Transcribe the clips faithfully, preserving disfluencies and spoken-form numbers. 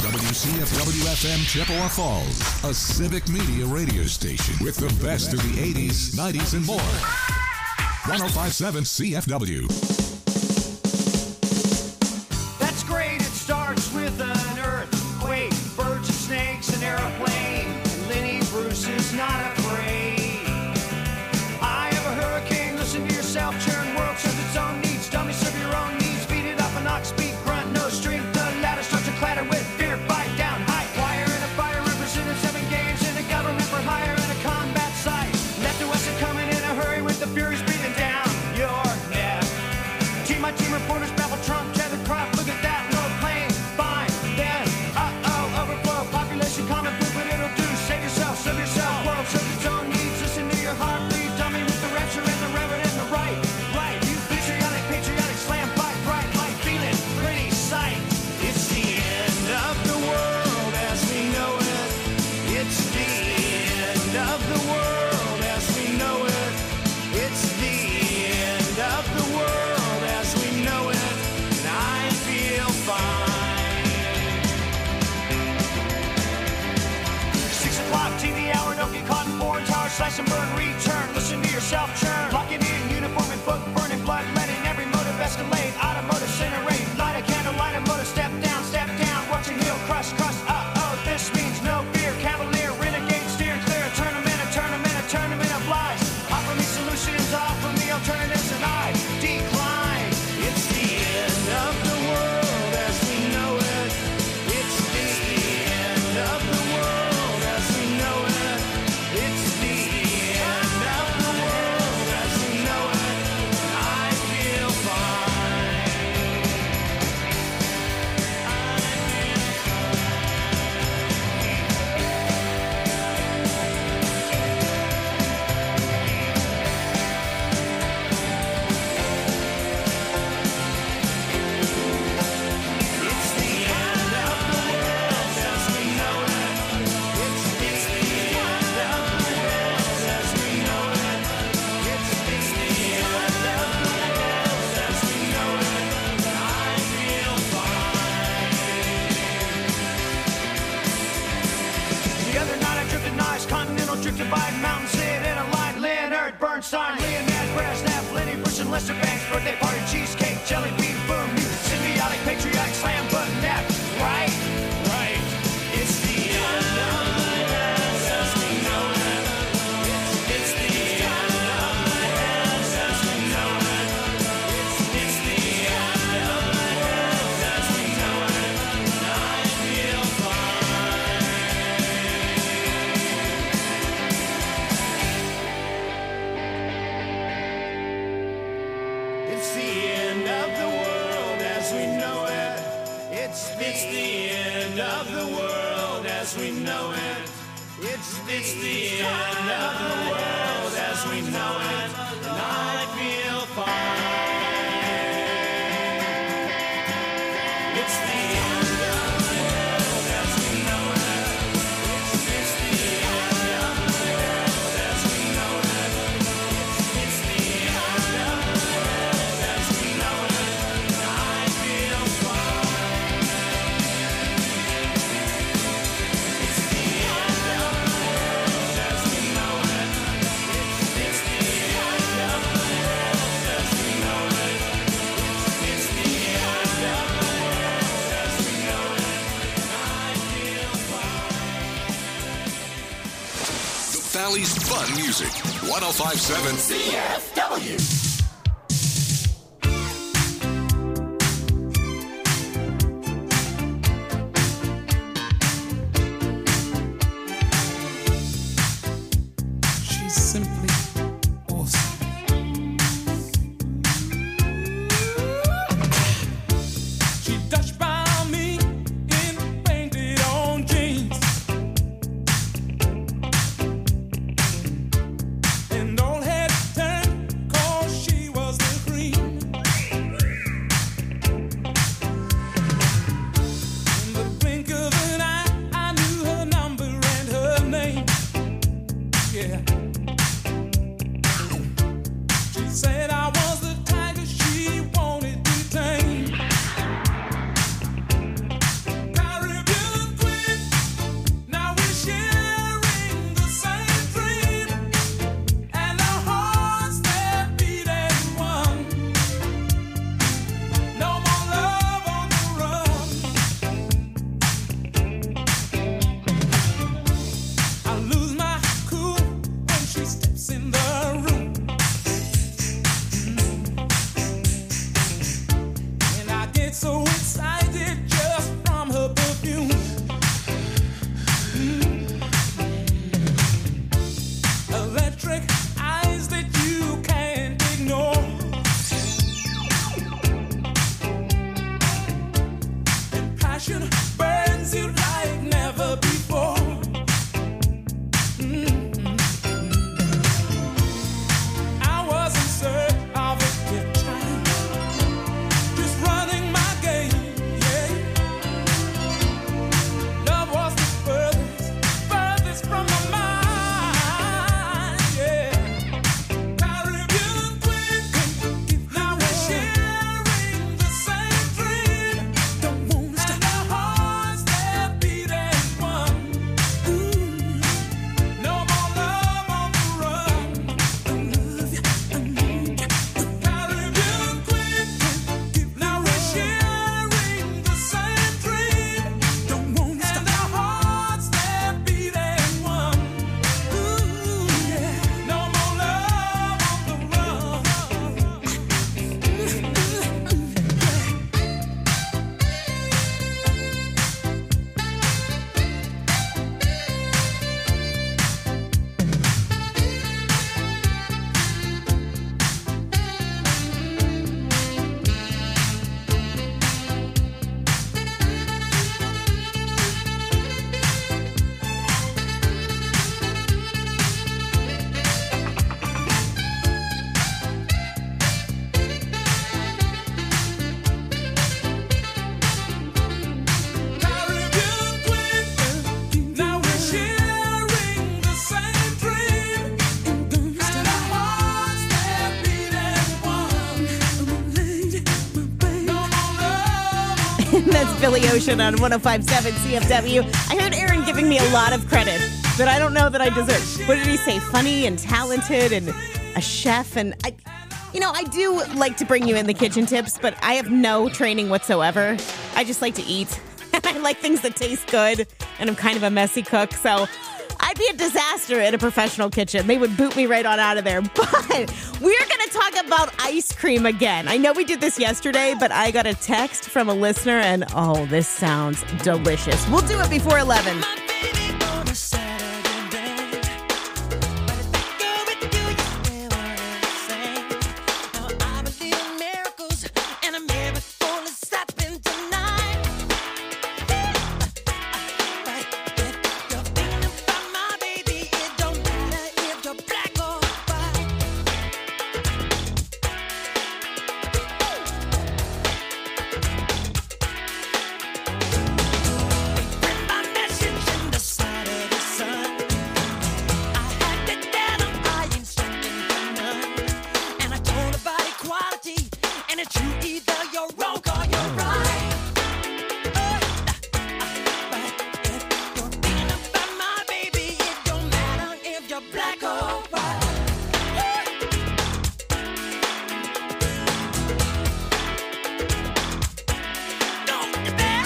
W C F W F M Chippewa Falls, a civic media radio station with the best of the eighties, nineties, and more. one oh five point seven C F W. That's great, it starts with an earthquake, birds and snakes, an airplane, and Lenny Bruce is not afraid. I have a hurricane, listen to yourself, churn, world serves its own needs, dummy serve your own needs, beat it up an ox, beat, grunt, no strength, the ladder starts to clatter with fear, bite down, high wire, and a fire represented seven games, and a government for hire, and a combat site, left to west are coming in a hurry with the furies breathing down your neck. Team my team reporters babble Trump, tethered crop, look at that, no plane, fine, then, uh-oh, overflow, population common poop, what it'll do, save yourself, serve yourself, world serves its own needs, listen to your heart, bleed, dummy with the rapture and the reverend and the right, right, you patriotic, patriotic, slam, fight, bright, light, feeling, pretty sight, it's the end of the world as we know it, it's the end of the world as we know it, it's the end of the world as we know it, and I feel fine. Six o'clock T V hour, don't get caught in foreign tower, slice and burn, return, listen to yourself churn, lock it in, uniform and book, burning blood, letting every motive escalate, automotive incinerate, light a candle, light a motor, step down, step down, watch your heel crush, crush, uh-oh, this means no fear, cavalier, renegade, steer clear, a tournament, a tournament, a tournament of lies, offer me solutions, offer me alternatives, and I decline, it's the end of the world as we know it, it's the end of the world as we know it, it's the end of the world as we know it, and I feel fine. It's the end of the world as we know it, it's the end of the world as we know it, it's the end of the world as we know it, and I feel fine. The other night I drifted nice, continental drift divide, mountain sit in a line, Leonard Bernstein, Leonard Brezhnev, Lenny Bruce and Lester Banks, birthday party, cheesecake, jelly bean, boom, music, symbiotic, patriotic, slam, button, nap, right, right, it's the end of the world as we know it, it's, it's the end of the world as we know it, it's, it's the end of the world as we know it, and I feel fine. It's the end of the world as we know it. It's, it's the end of the world as we know it. It's, it's the end of the world as we know it. And I feel fine. It's the end of the world as we know it. It's, it's the end of the world as we know it. It's, it's the end of the world as we know it. And I feel fine. It's the end of the world as we know it. It's, it's the end of the world as we know it. It's, it's the end of the world as we know it. And I feel fine. The Valley's fun music. one oh five point seven C F W. She's simply awesome. She touched by me in painted on jeans, and all had turned 'cause she passion burns you like never before. Mm-hmm. I was in search of a good time, just running my game, yeah. Love was the furthest, furthest from my mind, yeah. Caribbean queen, now we're sharing the same dream. Don't wanna stop. And our hearts that beat as one. Ooh, no more love on the run. I love you, I need you. Caribbean queen, now we're sharing the same dream. Don't wanna stop. And our hearts that beat as one. Ooh, yeah. No more love on the run. Caribbean queen, now we're sharing the same dream. And our hearts that beat as one. No more love. That's Billy Ocean on one oh five point seven C F W. I heard Aaron giving me a lot of credit that I don't know that I deserve. What did he say? Funny and talented and a chef. And I, you know, I do like to bring you in the kitchen tips, but I have no training whatsoever. I just like to eat. And I like things that taste good. And I'm kind of a messy cook. So I'd be a disaster in a professional kitchen. They would boot me right on out of there. But we're going to talk about ice cream again. I know we did this yesterday, but I got a text from a listener, and oh, this sounds delicious. We'll do it before eleven. My baby on a Saturday night. But if I go with you, you stay what I say. Now I believe in miracles, and a miracle is happening tonight. But if you're thinking about my baby, it don't matter if you're black or white. Bring my message in the side of the sun. I had to tell him I ain't sticking for none. And I told about equality, and it's you either you're wrong or you're right. But if you're thinking about my baby, it don't matter if you're black or white. Don't you dare.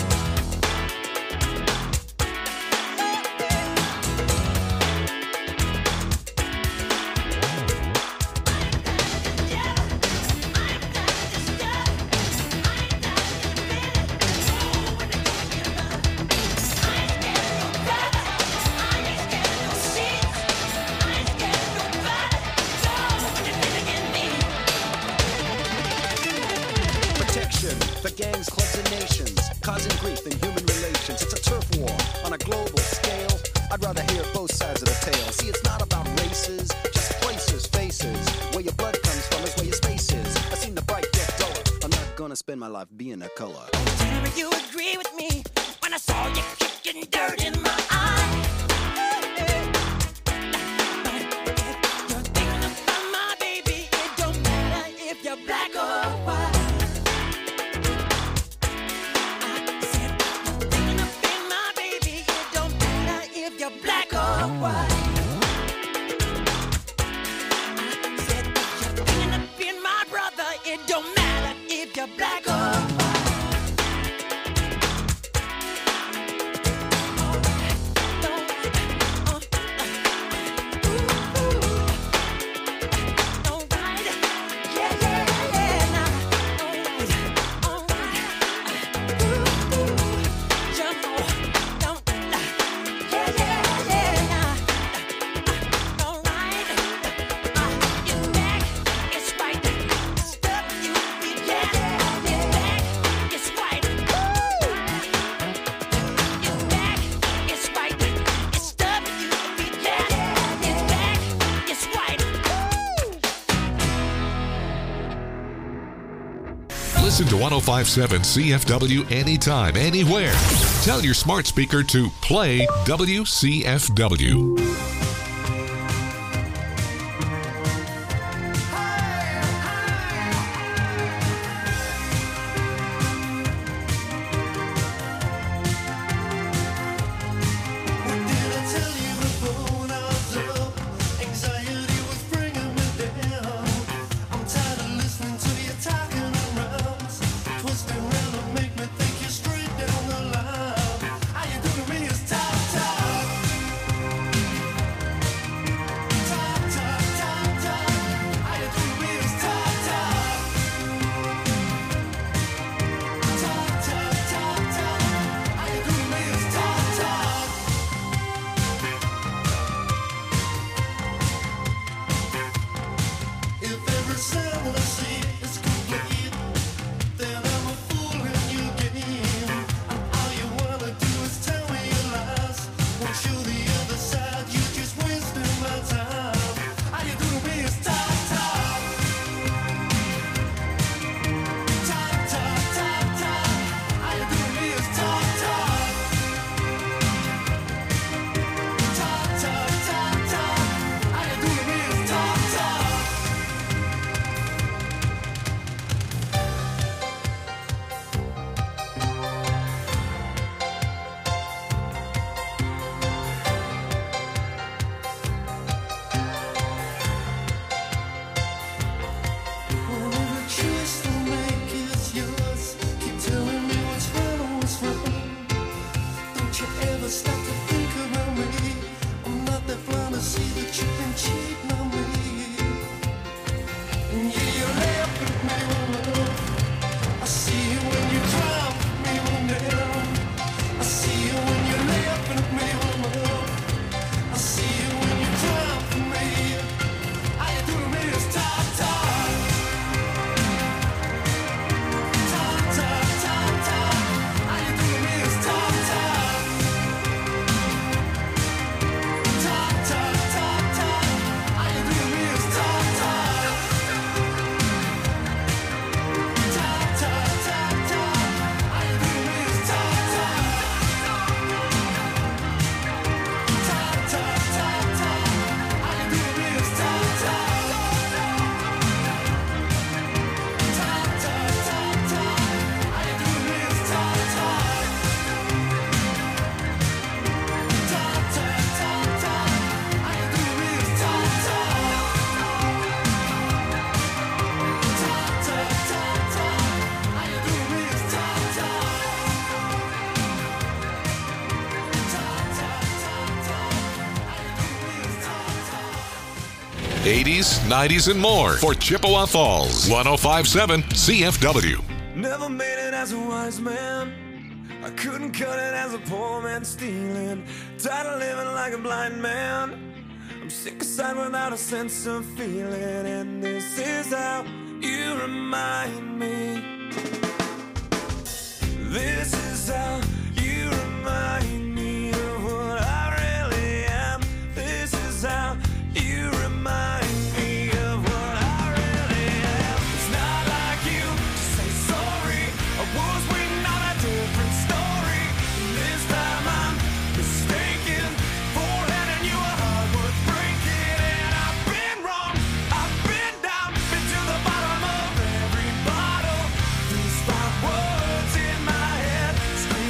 Protection for gangs, clubs, and nations, causing grief in human relations. It's a turf war on a global scale. I'd rather hear both sides of the tale. See, it's not about races, just places, faces. Where your blood comes from is where your space is. I've seen the bright get duller. I'm not gonna spend my life being a color. Tell me you agree with me when I saw you kicking dirt in my eye. But if you're thinking about my baby, it don't matter if you're black or white. I said, you're thinking of being my baby, it don't matter if you're black or white. I said, you're thinking of being my brother, it don't matter if you're black or white. Listen to one oh five point seven C F W anytime, anywhere. Tell your smart speaker to play W C F W. eighties, nineties, and more for Chippewa Falls. one oh five point seven C F W. Never made it as a wise man. I couldn't cut it as a poor man stealing. Tired of living like a blind man. I'm sick aside without a sense of feeling. And this is how you remind me. This is how you remind me of what I really am. This is how you remind me of what I really am. It's not like you to say sorry. I was waiting on a different story. And this time I'm mistaken for letting you a heart worth breaking. And I've been wrong, I've been down, been to the bottom of every bottle. These five words in my head scream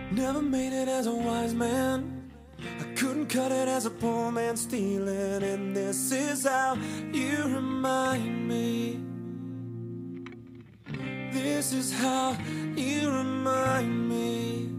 Never made it as a wise man. I couldn't cut it as a poor man stealing. And this is how you remind me. This is how you remind me.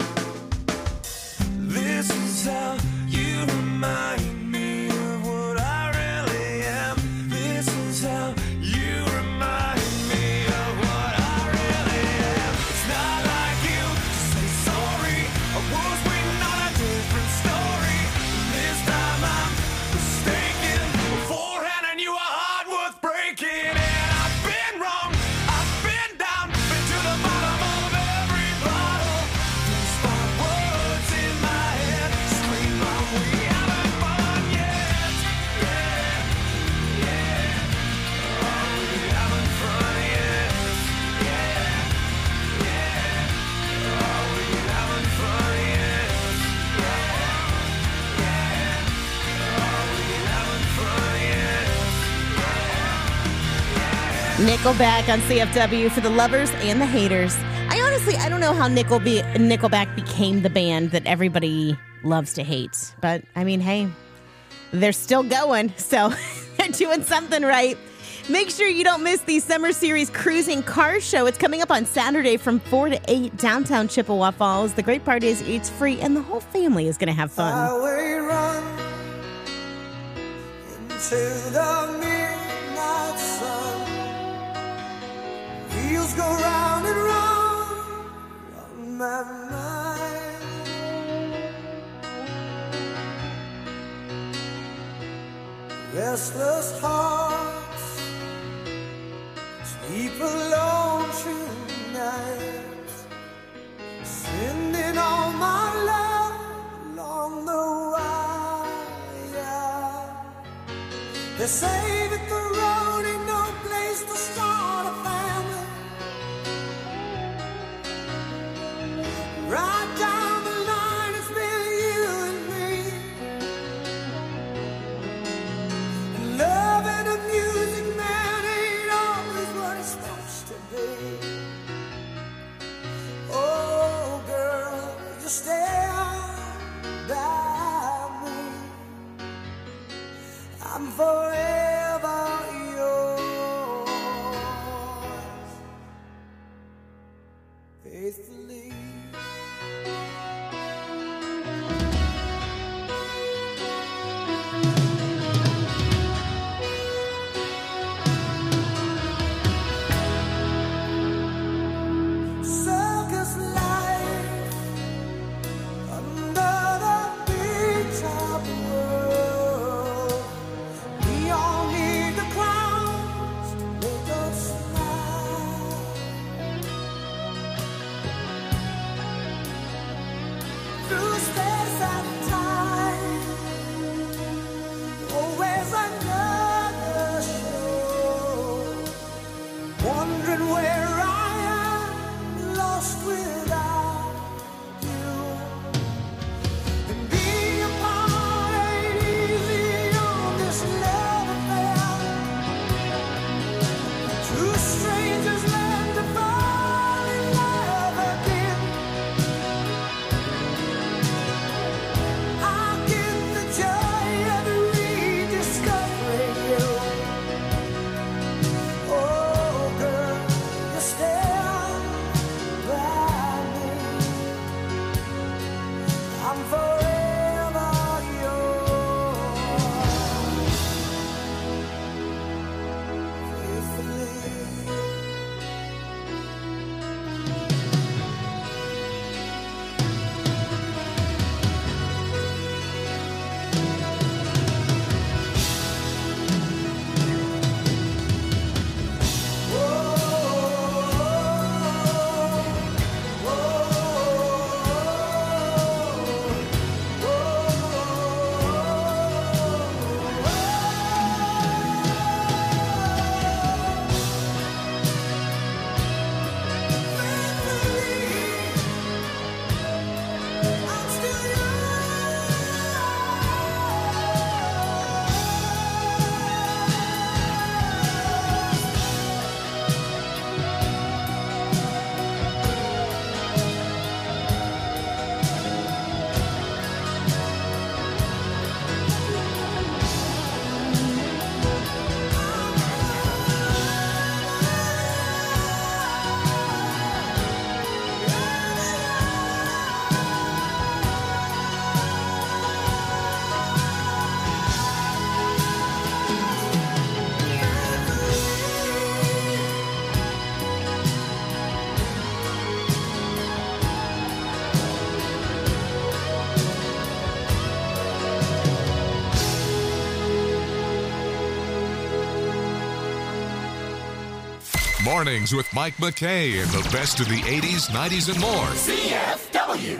This is how you remind me of what I really am. This is how you remind me of what I really am. It's not like you to say sorry. I was waiting on a different story. This time I'm mistaken. Beforehand I knew a heart worth breaking. And I've been wrong. I've been down. Been to the bottom of every bottle. These five words in my head scream out, we haven't fun yet. Yeah, yeah. Oh, we haven't fun yet. Yeah, yeah. Oh, we haven't fun yet. Yeah, yeah. Oh, we haven't fun yet. Nickelback on C F W for the lovers and the haters. I honestly, I don't know how Nickel be, Nickelback became the band that everybody loves to hate. But, I mean, hey, they're still going, so they're doing something right. Make sure you don't miss the Summer Series Cruising Car Show. It's coming up on Saturday from four to eight, downtown Chippewa Falls. The great part is it's free, and the whole family is going to have fun. Highway run into the midnight sun. Wheels go round and round on my mind. Restless hearts sleep alone tonight, sending all my love along the wire. They say that the road ain't no place to start a family. Right down the line, it's been you and me. And love and the music, man, ain't always what it's supposed to be. Oh, girl, you stand by me. I'm forever yours, faithfully. Circus life under the big top world. We all need the clowns to make us smile. Mornings with Mike McKay and the best of the eighties, nineties, and more. C F W.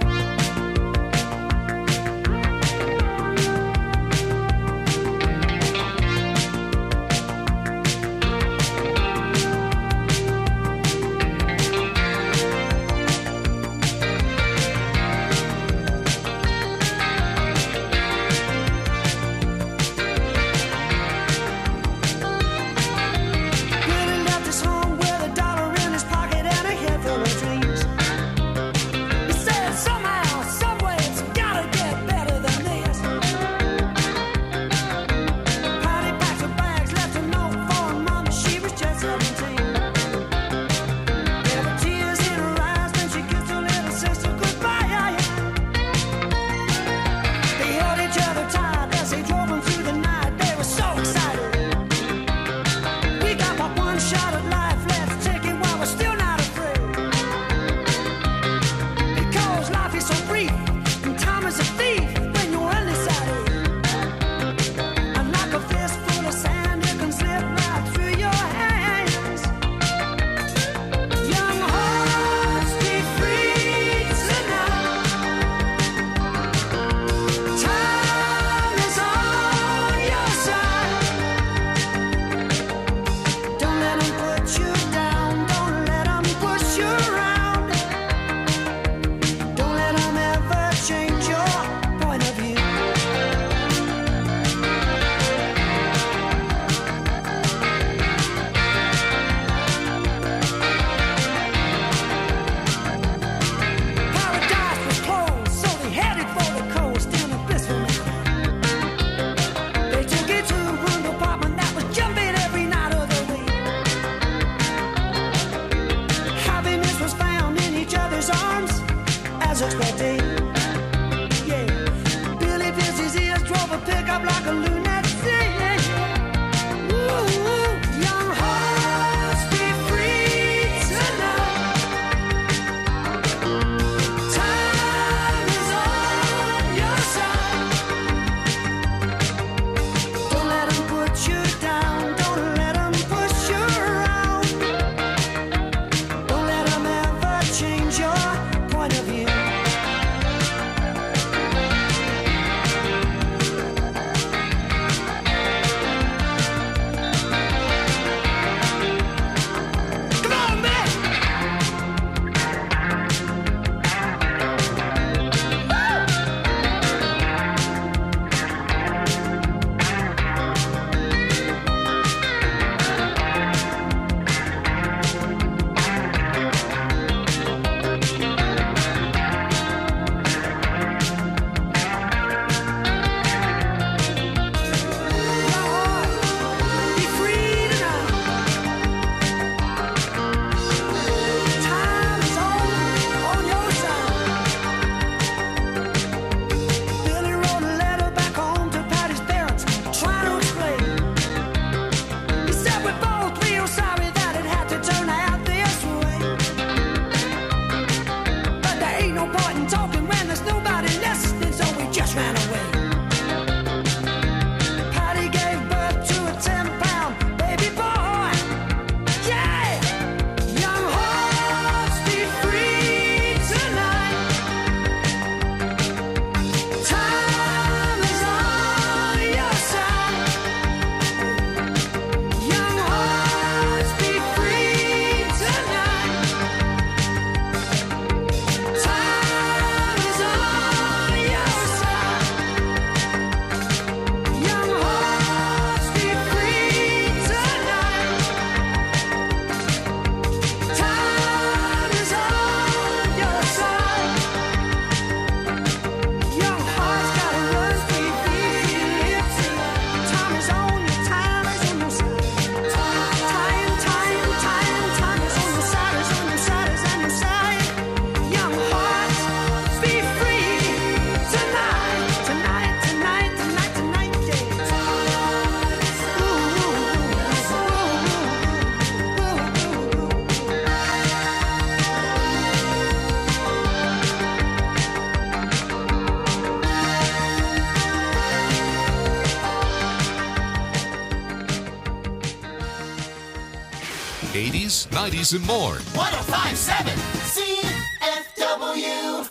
eighties, nineties, and more. one oh five point seven C F W.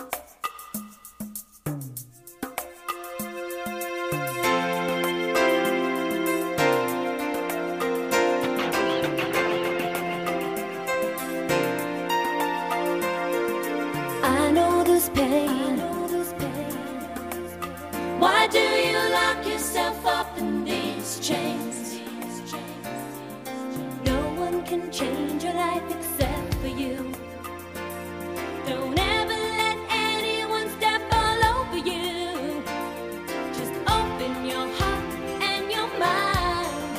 I know this pain. Why do you lock yourself up in these chains? No one can change your life except for you. Don't ever let anyone step all over you. Just open your heart and your mind.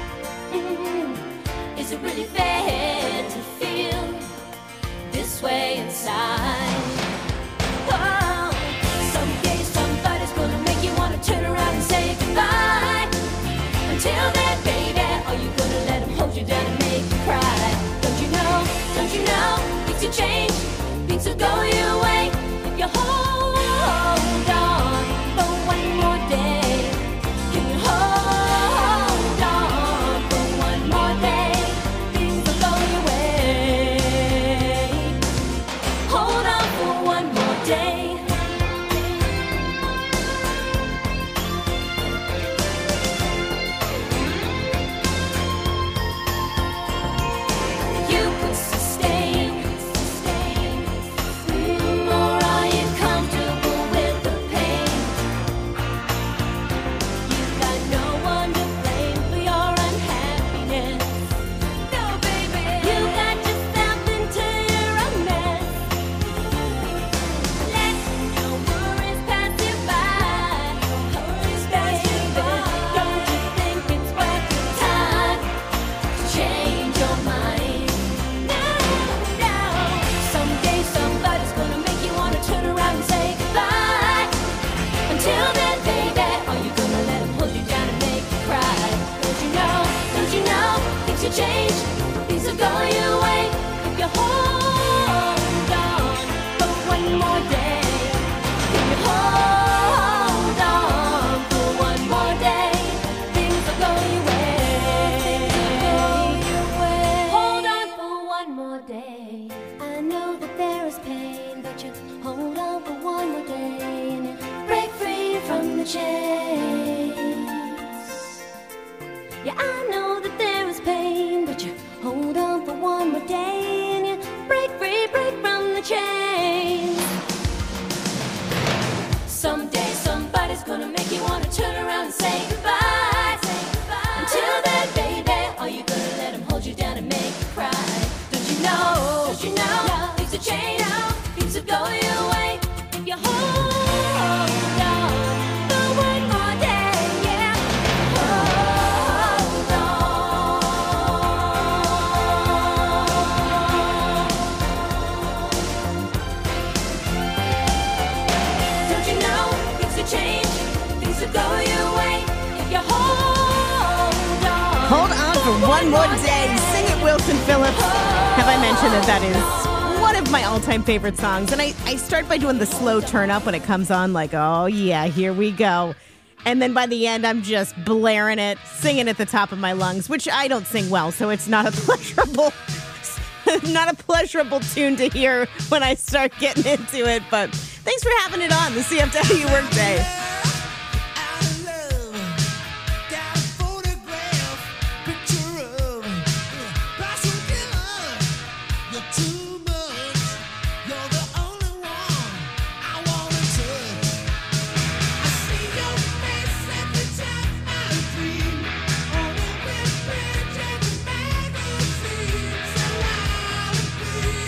Mm, is it really fair to feel this way inside? Oh, someday somebody's gonna make you wanna turn around and say goodbye. Until then, baby, are you gonna let him hold you down and make you cry? Don't you know, don't you know, things will change, things will go your way if you hold on for one more day. Can you hold on for one more day? Things will go your way. Hold on for one more day. You could sustain, Mm, or are you comfortable with the pain? You've got no one to blame for your unhappiness. No, baby, you got yourself into a mess. Let your worries pass you by. Worries pass you by. Don't you think it's worth your time to change your mind? No, no. Someday somebody's gonna make you wanna turn around and say goodbye. Until then, baby, are you gonna let him hold you down and make you cry? Don't you know, don't you know, things will change, things will go your way if you hold on for one more day. If you hold on for one more day, things will go your way. Hold on for one more day. I know that there is pain, but you hold on for one more day and you break free from the chains. Yeah, I know that there is pain, but you hold on for one more day and you break free, break from the chains. Someday somebody's gonna make you wanna turn around and say goodbye. Until then, baby, are you gonna let him hold you down and make you cry? Don't you know, don't you know, things will change, things will go your way if you hold on for one more day, yeah. Hold on. Don't you know, things will change, things will go your way if you hold on. Hold on for one more day. Sing it, Wilson Phillips. Have I mentioned that that is one of my all-time favorite songs? And I, I start by doing the slow turn up when it comes on, like, oh, yeah, here we go. And then by the end, I'm just blaring it, singing at the top of my lungs, which I don't sing well, so it's not a pleasurable, not a pleasurable tune to hear when I start getting into it. But thanks for having it on the C F W Workday.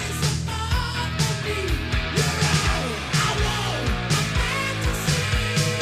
You're all I want, a fantasy.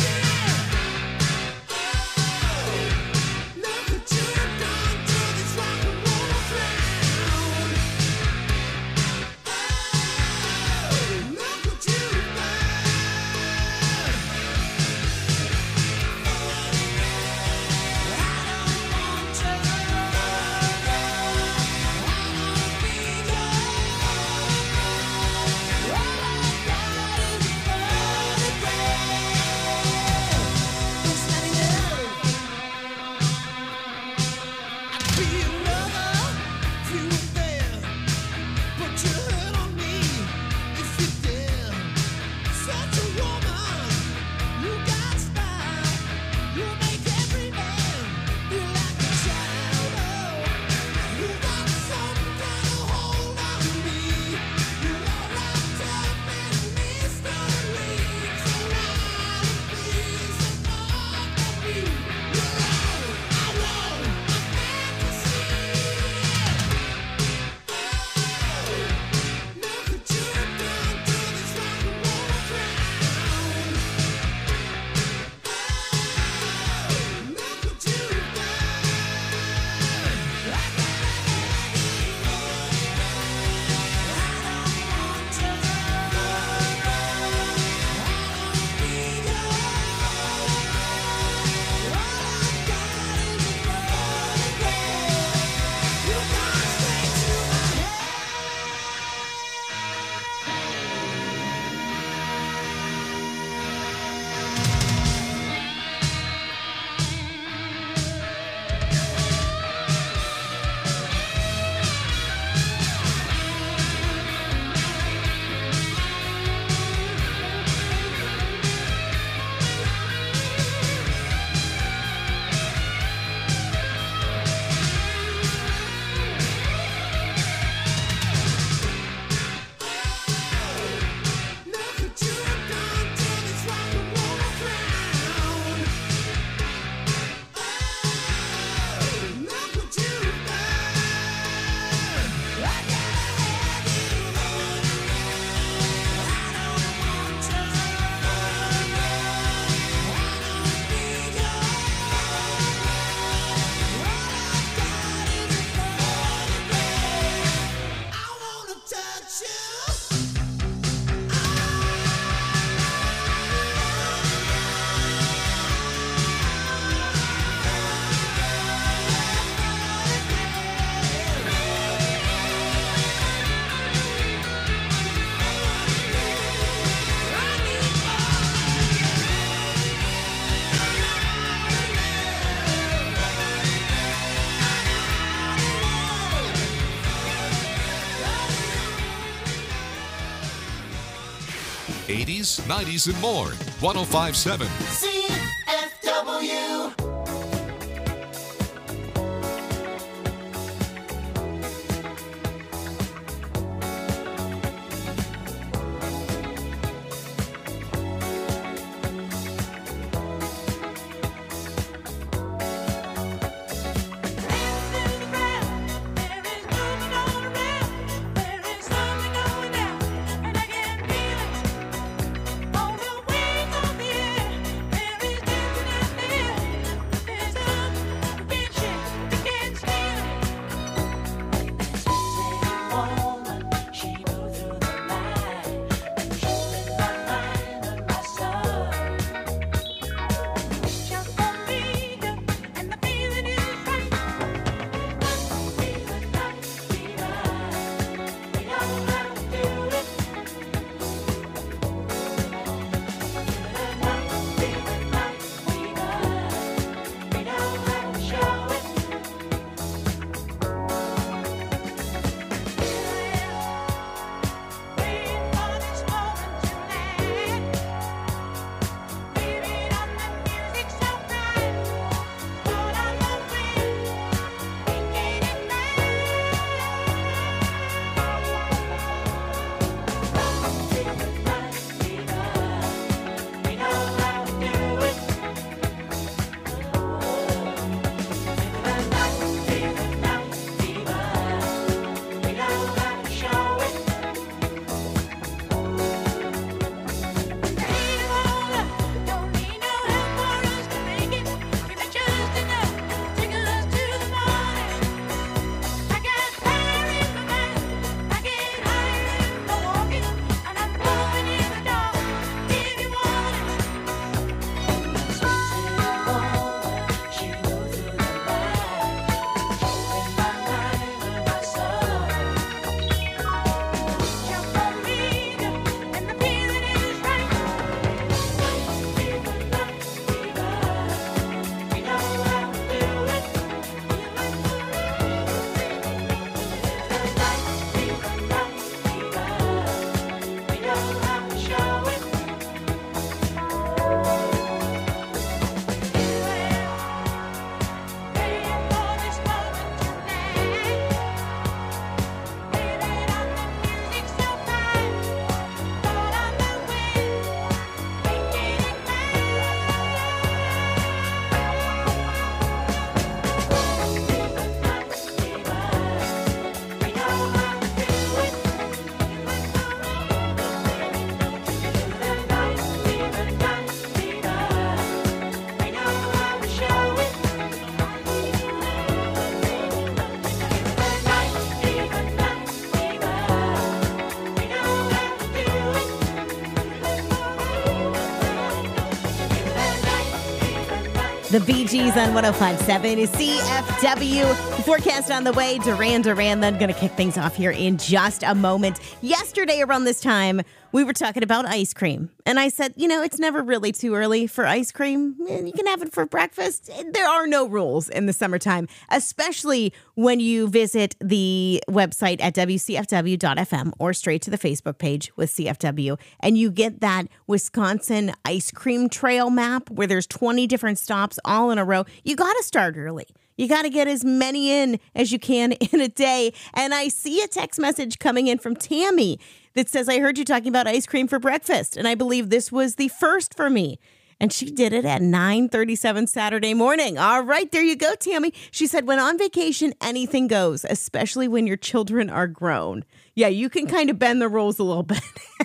eighties, nineties, and more. one oh five point seven C F W. The Bee Gees on one oh five point seven is C F W. Forecast on the way. Duran Duran then going to kick things off here in just a moment. Yesterday around this time, we were talking about ice cream. And I said, you know, it's never really too early for ice cream. You can have it for breakfast. There are no rules in the summertime, especially when you visit the website at W C F W dot F M or straight to the Facebook page with C F W. And you get that Wisconsin ice cream trail map where there's twenty different stops all in a row. You got to start early. You got to get as many in as you can in a day. And I see a text message coming in from Tammy that says, I heard you talking about ice cream for breakfast. And I believe this was the first for me. And she did it at nine thirty-seven Saturday morning. All right, there you go, Tammy. She said, when on vacation, anything goes, especially when your children are grown. Yeah, you can kind of bend the rules a little bit.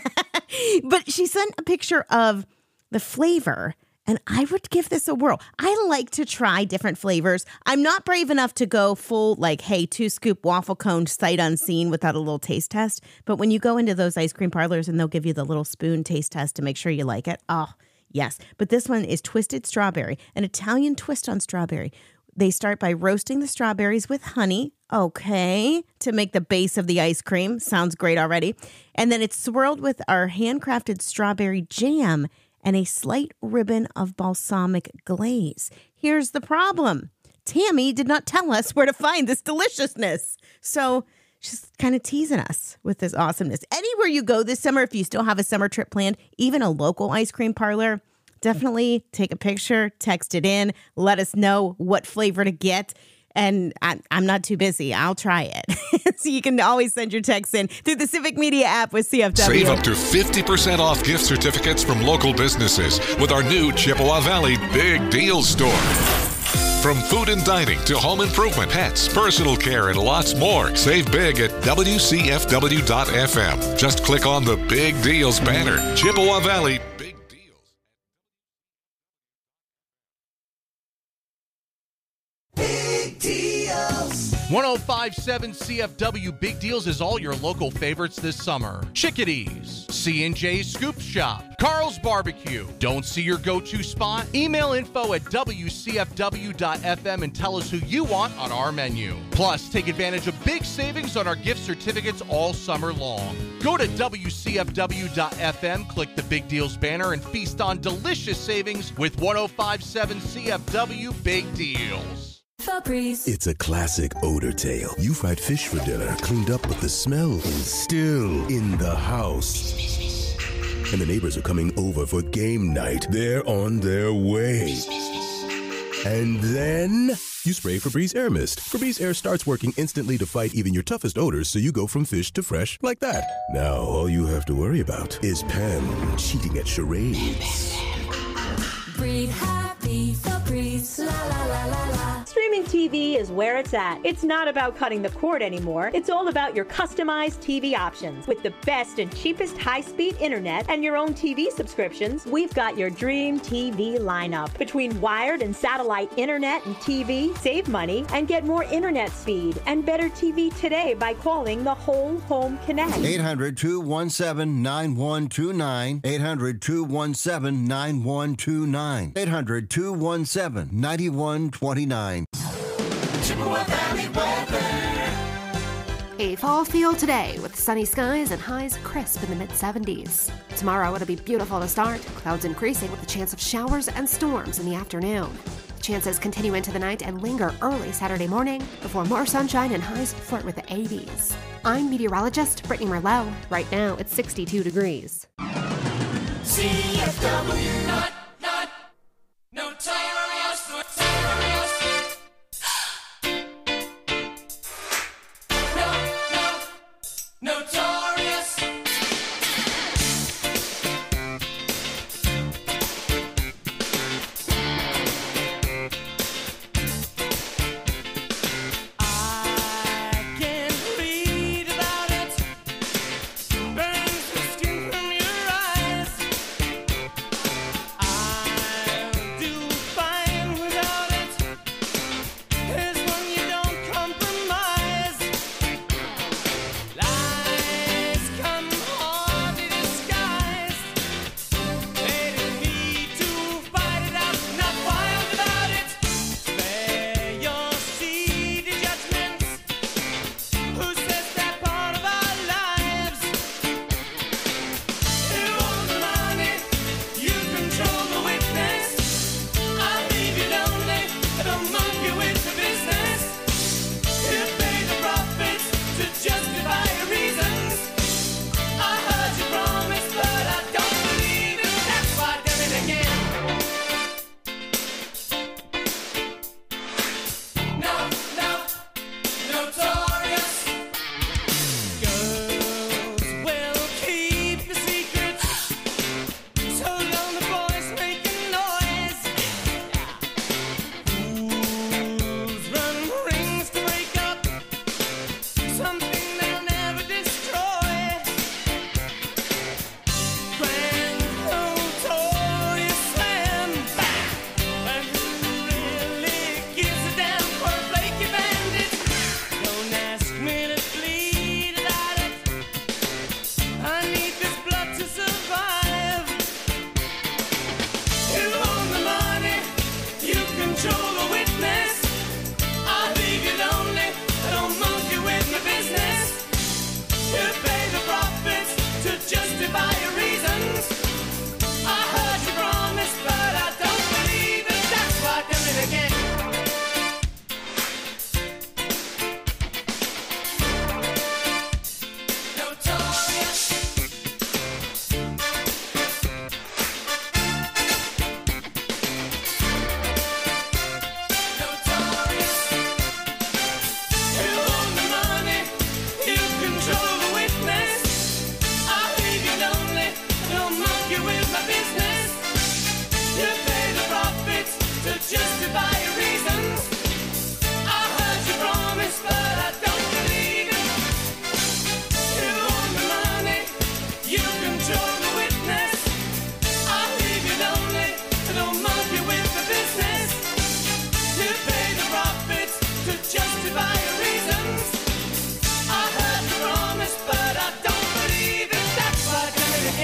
But she sent a picture of the flavor. And I would give this a whirl. I like to try different flavors. I'm not brave enough to go full, like, hey, two scoop waffle cone sight unseen without a little taste test. But when you go into those ice cream parlors and they'll give you the little spoon taste test to make sure you like it. Oh, yes. But this one is twisted strawberry, an Italian twist on strawberry. They start by roasting the strawberries with honey. Okay. To make the base of the ice cream. Sounds great already. And then it's swirled with our handcrafted strawberry jam and a slight ribbon of balsamic glaze. Here's the problem. Tammy did not tell us where to find this deliciousness. So she's kind of teasing us with this awesomeness. Anywhere you go this summer, if you still have a summer trip planned, even a local ice cream parlor, definitely take a picture, text it in, let us know what flavor to get. And I, I'm not too busy. I'll try it. So you can always send your texts in through the Civic Media app with C F W. Save up to fifty percent off gift certificates from local businesses with our new Chippewa Valley Big Deal Store. From food and dining to home improvement, pets, personal care, and lots more. Save big at W C F W dot F M. Just click on the Big Deals banner. Chippewa Valley Big Deals. Big deals. one oh five point seven C F W Big Deals is all your local favorites this summer. Chickadees, C and J Scoop Shop, Carl's Barbecue. Don't see your go-to spot? Email info at W C F W dot F M and tell us who you want on our menu. Plus, take advantage of big savings on our gift certificates all summer long. Go to W C F W dot F M, click the Big Deals banner, and feast on delicious savings with one oh five point seven C F W Big Deals. Febreze. It's a classic odor tale. You fried fish for dinner, cleaned up, but the smell is still in the house. And the neighbors are coming over for game night. They're on their way. And then you spray Febreze Air Mist. Febreze Air starts working instantly to fight even your toughest odors, so you go from fish to fresh like that. Now all you have to worry about is Pam cheating at charades. Breathe happy, Febreze. La la la la la. Streaming T V is where it's at. It's not about cutting the cord anymore. It's all about your customized T V options. With the best and cheapest high-speed internet and your own T V subscriptions, we've got your dream T V lineup. Between wired and satellite internet and T V, save money and get more internet speed and better T V today by calling the Whole Home Connect. eight hundred, two one seven, nine one two nine. eight hundred, two one seven, nine one two nine. eight hundred, two one seven, nine one two nine. Chippewa Valley weather. A fall feel today with sunny skies and highs crisp in the mid seventies. Tomorrow it'll be beautiful to start, clouds increasing with the chance of showers and storms in the afternoon. Chances continue into the night and linger early Saturday morning before more sunshine and highs flirt with the eighties. I'm meteorologist Brittany Merlot. Right now it's sixty-two degrees. C F W. Not, not, notorious, notorious. No, no, notorious. I can read about it. Burns the skin from your eyes.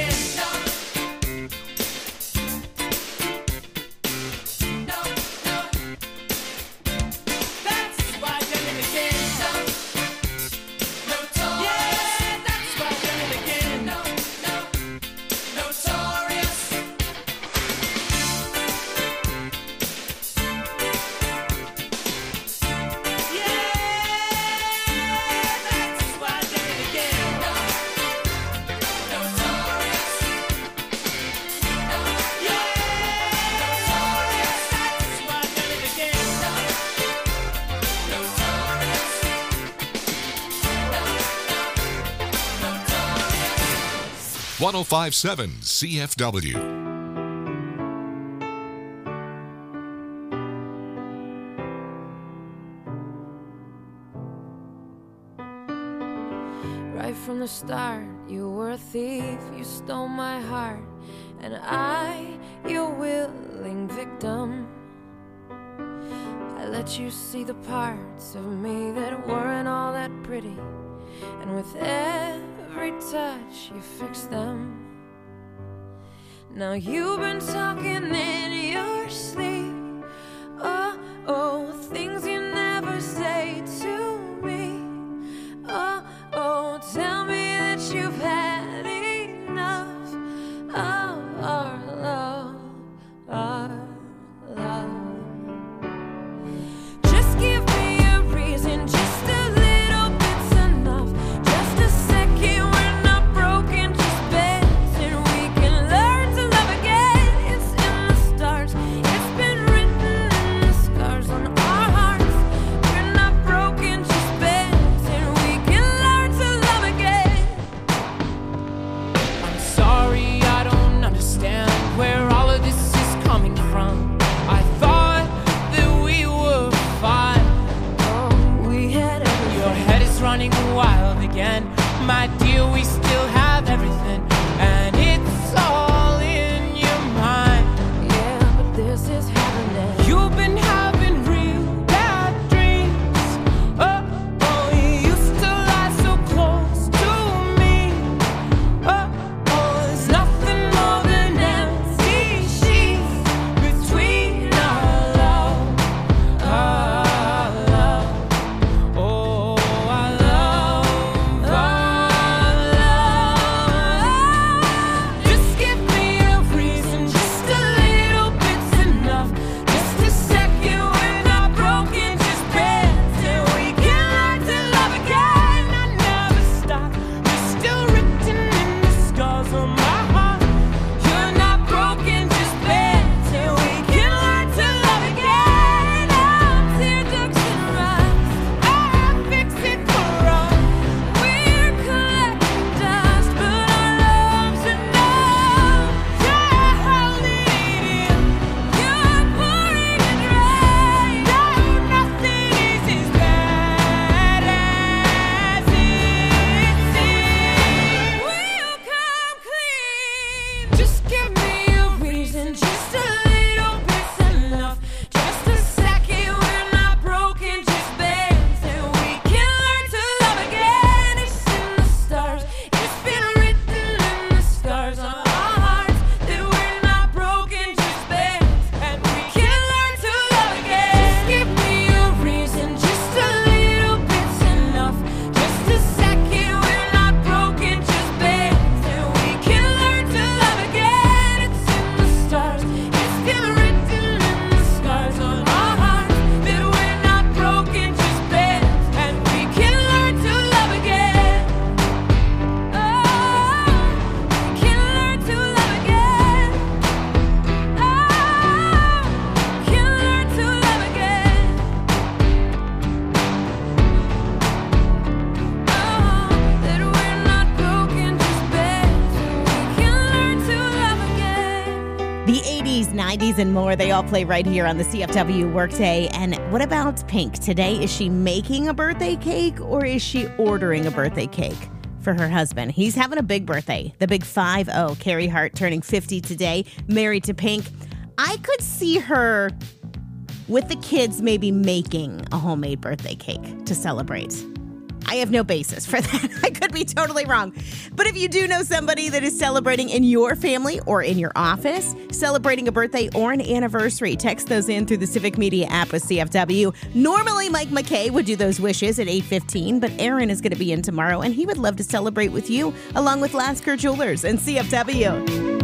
one oh five point seven C F W. Right from the start, you were a thief, you stole my heart, and I, your willing victim. I let you see the parts of me that weren't all that pretty, and with every touch you fixed them. Now you've been talking in your sleep, oh, oh, things you never say to me. Oh, oh, tell me that you've had enough of our love, our love. Just give me a reason, just a little bit's enough. Just a second, we're not broken, just bends, and we can learn to love again. It's in the stars, it's been written in the scars on our hearts. We're not broken, just bends, and we can learn to love again. I'm sorry, I don't understand where all of this is coming from. I thought that we were fine. Oh, we had everything. Your head is running wild again. My dear, we still have everything, and it's all in your mind. Yeah, but this is happening. You've been having real bad dreams. Oh, oh, you used to lie so close to me. Oh, oh, there's nothing more than empty sheets between our love, our love. Oh, our love, our love. Just give me a reason, just a little bit's enough. Just a second, we're not broken, just bends, and we can learn to love again. I never stop, you're still written in the scars on my heart. You're not broken, just bends, and we can learn to love again. Our tear ducts and rust, I'll fix it for us. We're collecting dust, but our love's enough. You're holding it in, you're pouring it rain. No, nothing is as bad as it seems. We'll come clean. Just give me a reason, just a little bit's enough. Just a second, we're not broken, just bends, and we can learn to love again. It's in the stars, it's been written in the scars on our hearts that we're not broken, just bends, and we can learn to love again. Just give me a reason, just a little bit's enough. Just a second, we're not broken, just bends, and we can learn to love again. It's in the stars, it's been written in the scars on our hearts that we're not broken, just bends, and we can learn to love again. Oh, we can learn to love again. Oh, we can learn to love again. Oh, that we're not broken, just bends, and we can learn to love again. The eighties, nineties, and more, they all play right here on the C F W Workday. And what about Pink? Today, is she making a birthday cake or is she ordering a birthday cake for her husband? He's having a big birthday, the big five oh. Carrie Hart turning fifty today, married to Pink. I could see her with the kids maybe making a homemade birthday cake to celebrate. I have no basis for that. I could be totally wrong. But if you do know somebody that is celebrating in your family or in your office, celebrating a birthday or an anniversary, text those in through the Civic Media app with C F W. Normally, Mike McKay would do those wishes at eight fifteen, but Aaron is going to be in tomorrow, and he would love to celebrate with you, along with Lasker Jewelers and C F W.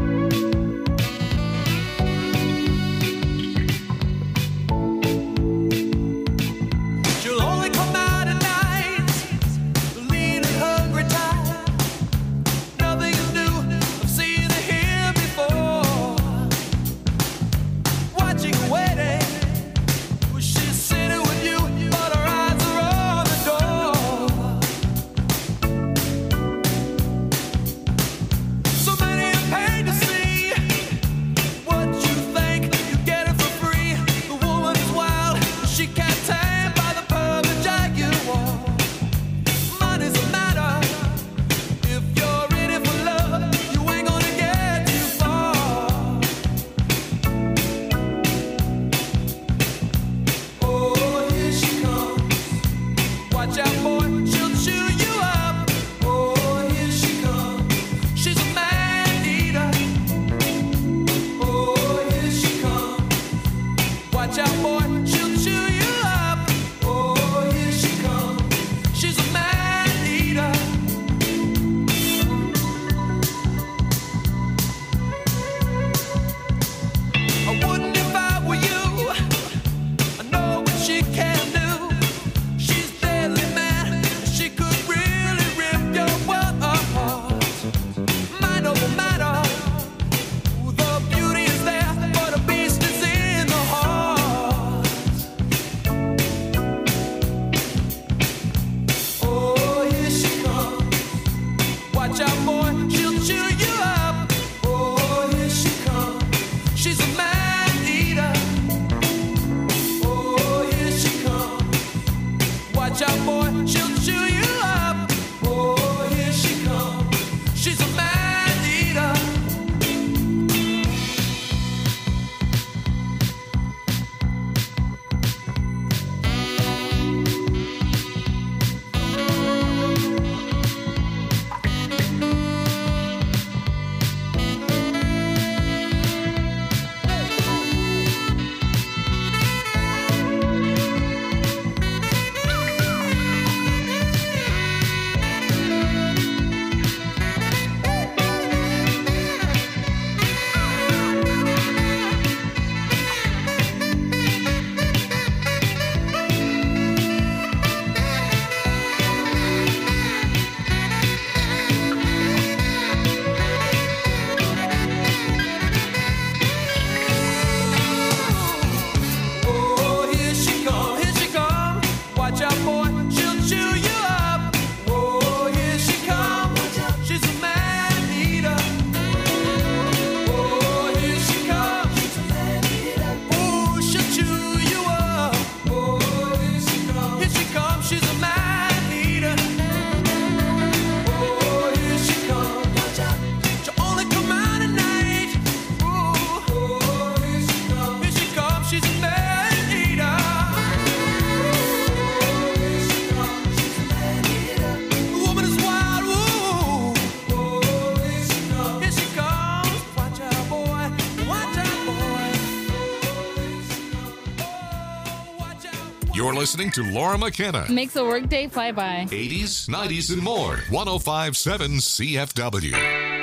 You're listening to Laura McKenna. Makes a workday fly by. eighties, nineties, and more. one oh five point seven C F W.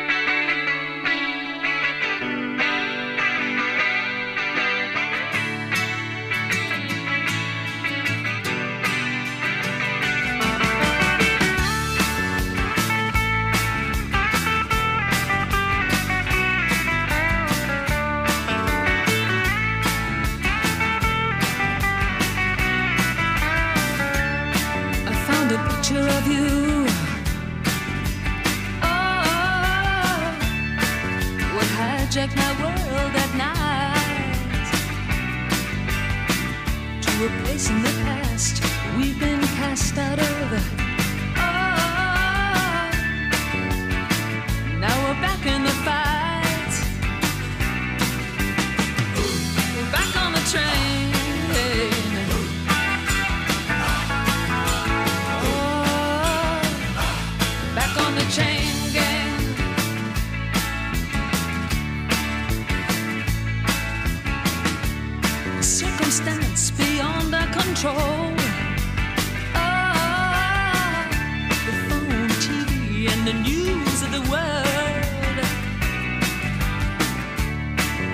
Hijack my world at night to a place in the past we've been cast out of. Oh, now we're back in the fight. We're back on the train. Oh,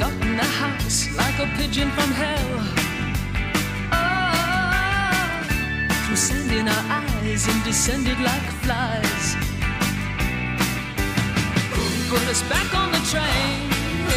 Stuck in the house like a pigeon from hell. Oh, through sand in our eyes and descended like flies. Put us back on the train.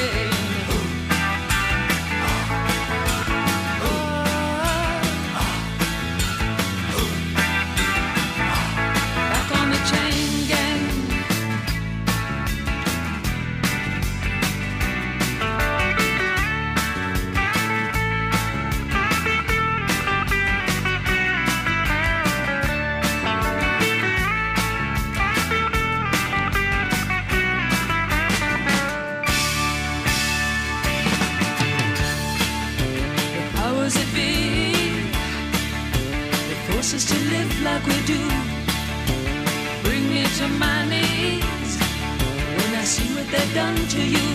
Us to live like we do. Bring me to my knees when I see what they've done to you.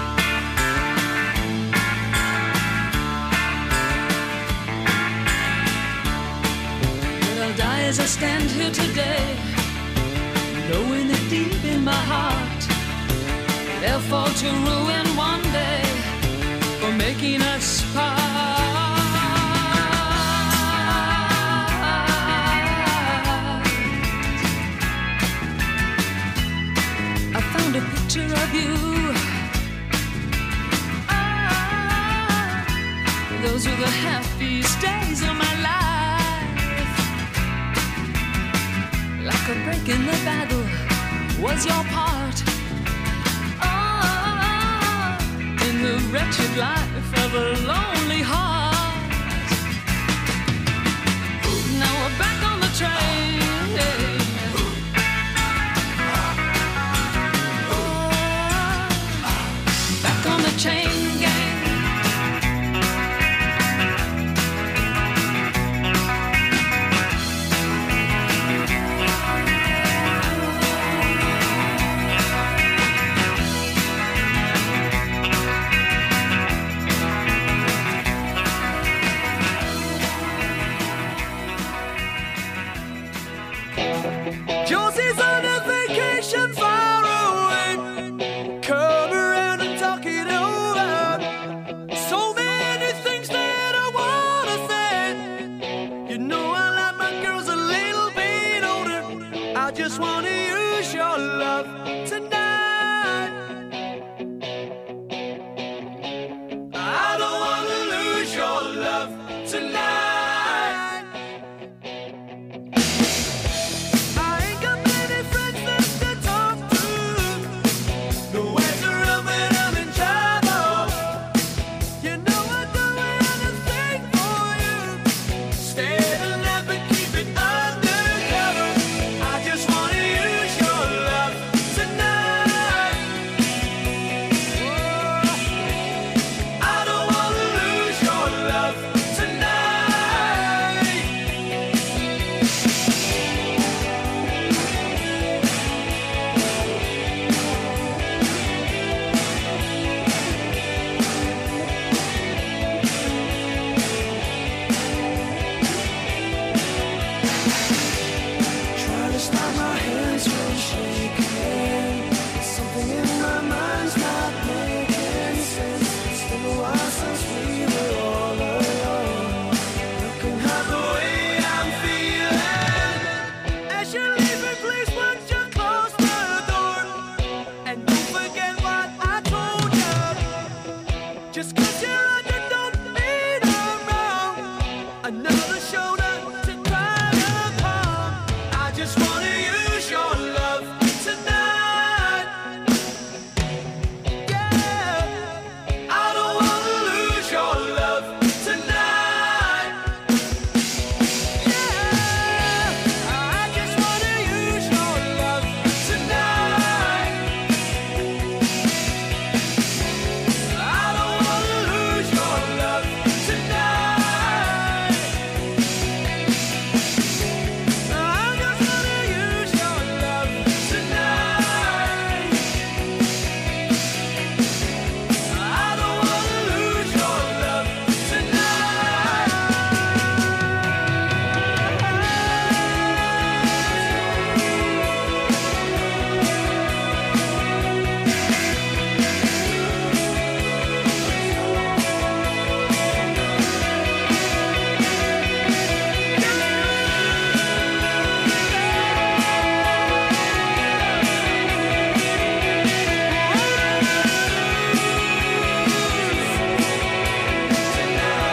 But I'll die as I stand here today, knowing that deep in my heart they'll fall to ruin one day for making us part. A picture of you. Ah, those were the happiest days of my life. Like a break in the battle was your part. Ah, in the wretched life of a lonely heart. Now we're back on the train. Chain gang. Josie's on a vacation far away. Come around and talk it over. So many things that I wanna say. You know I like my girls a little bit older. I just want